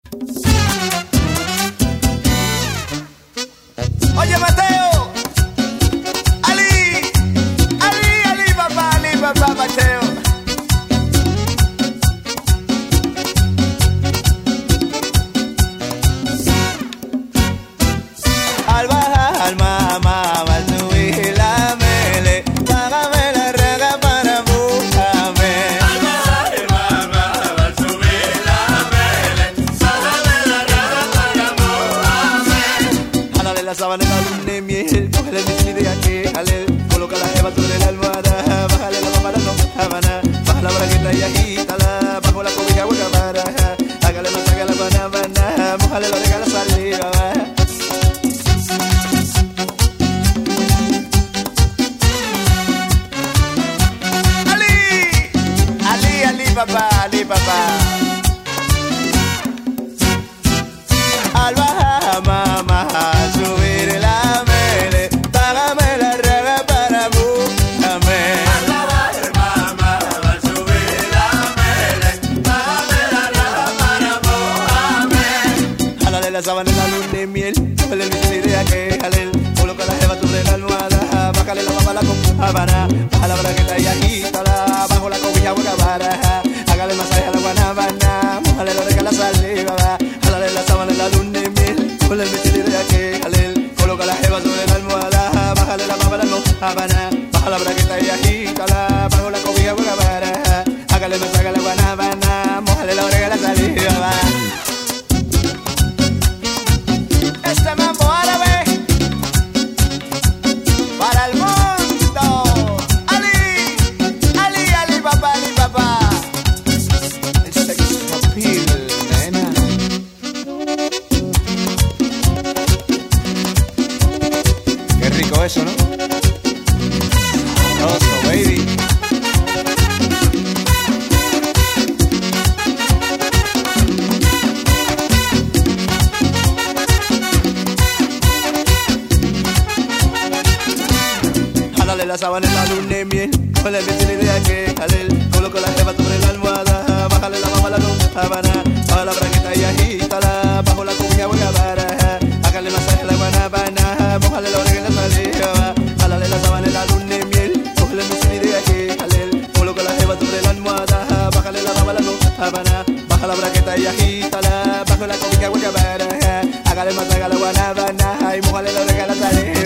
Oye, Mateo. Ali, papá, Mateo. Al bajar, al mamá, al subir la mele, págame la raga para buscarme. Al bajar el mamá, al subir la mele, págame la raga para buscarme. Jálale la sábana en la luna de miel, cógele mi chile de aquí, jale, coloca la jeva sobre la almohada, bájale la mamá, la habana, baja la bragueta y agítala, bajo la cobija, hueca para, hágale la saga la guanabana, mojale la oreja, la saliva, Ali, papá. Al bajar, mamá, al subir la mele, págame la raga para buscarme. Al bajar el mamá, al subir la mele, págame la raga para buscarme. Jálale la sábana en la luna de miel, cógele el bicho de aquel, jale, coloca la jeva sobre la almohada, bájale la mamá, la habana, baja la bragueta y agítala, bajo la cobija, hueca para, hágale masaje a la guanabana, mojale la oreja, la saliva, jálale la sábana en la luna de miel, cógele el bicho de aquel, jale, coloca la jeva sobre la almohada, bájale la mamá, la habana, baja la bragueta y agítala, bajo la cobija, hueca para, hágale masaje a la guanabana, mojale la oreja, la saliva. Este mambo árabe para el mundo. Ali, papá. El sex appeal, nena. Qué rico eso, ¿no? Sabroso, baby. Jálale la sábana en la luna de miel, cógele el bicho de aquel, jale, coloca la jeva sobre la almohada, bájale la mamá, la habana, baja la bragueta y agítala, bajo la cobija, hueca para, hágale masaje a la guanabana, mojale la oreja y la saliva, jálale la sábana en la luna de miel, cógele el bicho de aquel, jale, coloca la jeva sobre la almohada, bájale la mamá, la habana, baja la bragueta y agítala, bajo la cobija, hueca para, hágale masaje a la guanabana, y mojale la oreja y la saliva.